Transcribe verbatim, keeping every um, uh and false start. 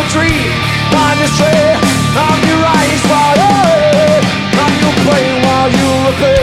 tree, on your stray, on your ice water, on your plane while you repair.